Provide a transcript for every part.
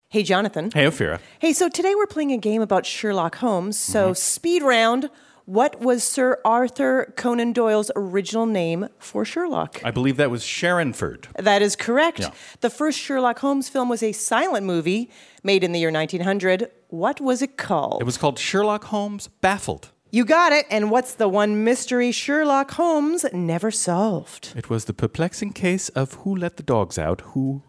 Hey, Jonathan. Hey, Ophira. Hey, so today we're playing a game about Sherlock Holmes. So, speed round. What was Sir Arthur Conan Doyle's original name for Sherlock? I believe that was Sharonford. That is correct. Yeah. The first Sherlock Holmes film was a silent movie made in the year 1900. What was it called? It was called Sherlock Holmes Baffled. You got it. And what's the one mystery Sherlock Holmes never solved? It was the perplexing case of who let the dogs out. Who.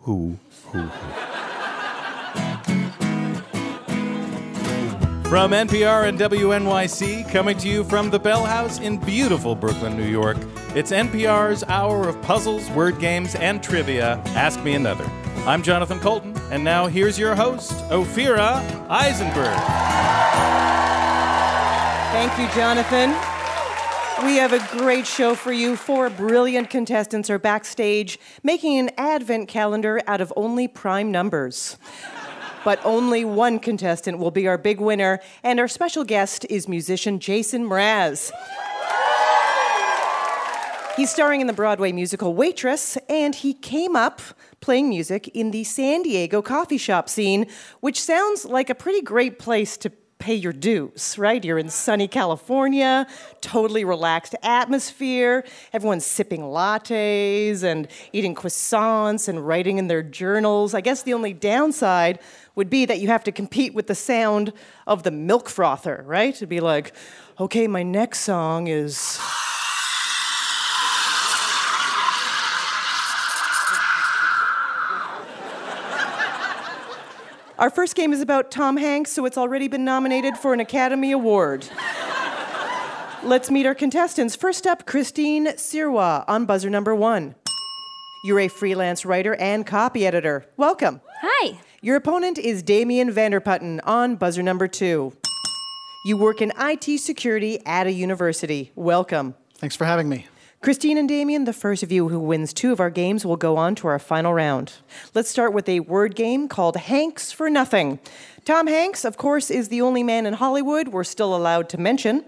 From NPR and WNYC, coming to you from the Bell House in beautiful Brooklyn, New York, it's NPR's hour of puzzles, word games, and trivia. Ask Me Another. I'm Jonathan Colton, and now here's your host, Ophira Eisenberg. Thank you, Jonathan. We have a great show for you. 4 brilliant contestants are backstage making an advent calendar out of only prime numbers. But only one contestant will be our big winner, and our special guest is musician Jason Mraz. He's starring in the Broadway musical Waitress, and he came up playing music in the San Diego coffee shop scene, which sounds like a pretty great place to pay your dues, right? You're in sunny California, totally relaxed atmosphere. Everyone's sipping lattes and eating croissants and writing in their journals. I guess the only downside would be that you have to compete with the sound of the milk frother, right? It'd be like, okay, my next song is... Our first game is about Tom Hanks, so it's already been nominated for an Academy Award. Let's meet our contestants. First up, Christine Sirois on buzzer number 1. You're a freelance writer and copy editor. Welcome. Hi. Your opponent is Damien Vanderputten on buzzer number 2. You work in IT security at a university. Welcome. Thanks for having me. Christine and Damien, the first of you who wins 2 of our games will go on to our final round. Let's start with a word game called Hanks for Nothing. Tom Hanks, of course, is the only man in Hollywood we're still allowed to mention.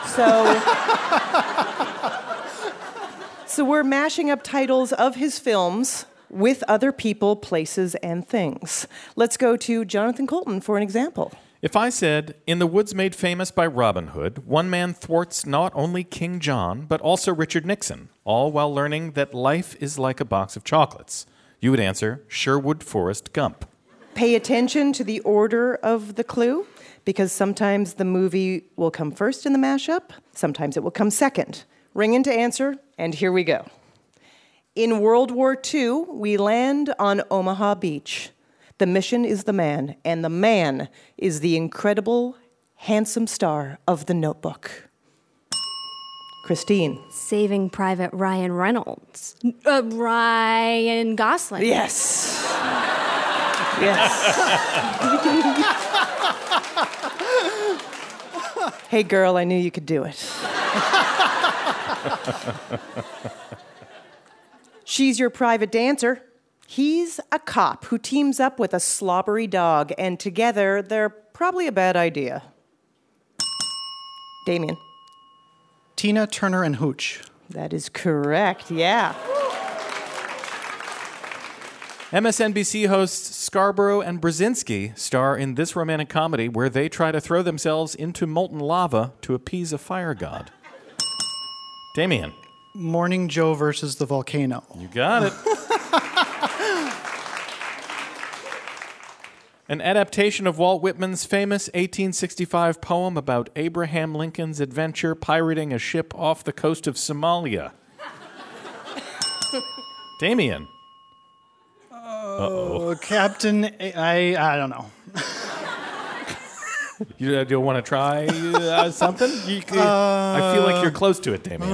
So we're mashing up titles of his films with other people, places, and things. Let's go to Jonathan Colton for an example. If I said, in the woods made famous by Robin Hood, one man thwarts not only King John, but also Richard Nixon, all while learning that life is like a box of chocolates, you would answer Sherwood Forrest Gump. Pay attention to the order of the clue, because sometimes the movie will come first in the mashup, sometimes it will come second. Ring in to answer, and here we go. In World War II, we land on Omaha Beach. The mission is the man, and the man is the incredible, handsome star of The Notebook. Christine. Saving Private Ryan Reynolds. Ryan Gosling. Yes. Yes. Hey, girl, I knew you could do it. She's your private dancer. He's a cop who teams up with a slobbery dog, and together they're probably a bad idea. Damien. Tina Turner and Hooch. That is correct, yeah. MSNBC hosts Scarborough and Brzezinski star in this romantic comedy where they try to throw themselves into molten lava to appease a fire god. Damien. Morning Joe versus the Volcano. You got it. An adaptation of Walt Whitman's famous 1865 poem about Abraham Lincoln's adventure pirating a ship off the coast of Somalia. Damien. Oh, Captain, I don't know. You don't want to try something? I feel like you're close to it, Damien.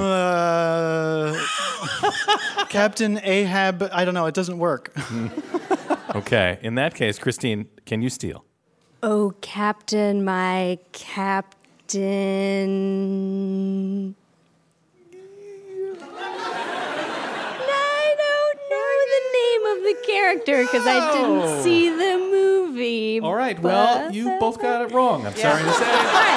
Captain Ahab, I don't know, it doesn't work. Okay, in that case, Christine, can you steal? Oh, Captain, my Captain. I don't know the name of the character because I didn't see the movie. All right, well, you both got it wrong, I'm sorry to say.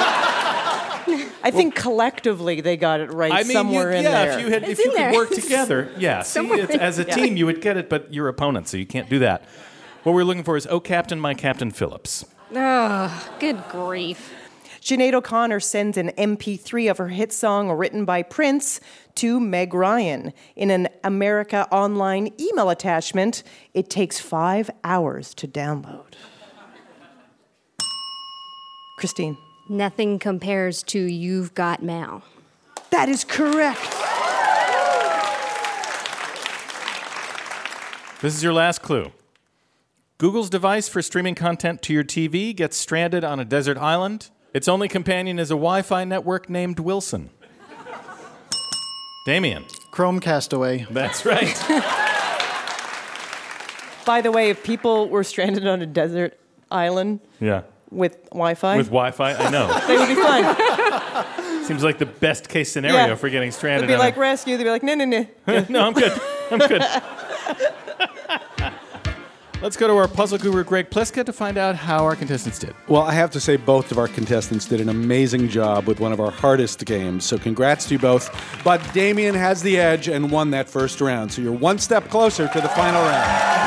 I think collectively they got it right somewhere in there. If you could work together, yeah. See, as a team, you would get it, but your opponent, so you can't do that. What we're looking for is Oh Captain, My Captain Phillips. Oh, good grief. Sinead O'Connor sends an MP3 of her hit song written by Prince to Meg Ryan. In an America Online email attachment, it takes 5 hours to download. Christine. Nothing compares to You've Got Mail. That is correct. This is your last clue. Google's device for streaming content to your TV gets stranded on a desert island. Its only companion is a Wi-Fi network named Wilson. Damien. Chromecastaway. That's right. By the way, if people were stranded on a desert island Yeah. with Wi-Fi, With Wi-Fi, I know. they would be fine. Seems like the best case scenario Yeah. for getting stranded. They'd be on like, rescue. They'd be like, no. No, I'm good. I'm good. Let's go to our puzzle guru, Greg Pliska, to find out how our contestants did. Well, I have to say both of our contestants did an amazing job with one of our hardest games, so congrats to you both. But Damien has the edge and won that first round, so you're one step closer to the final round.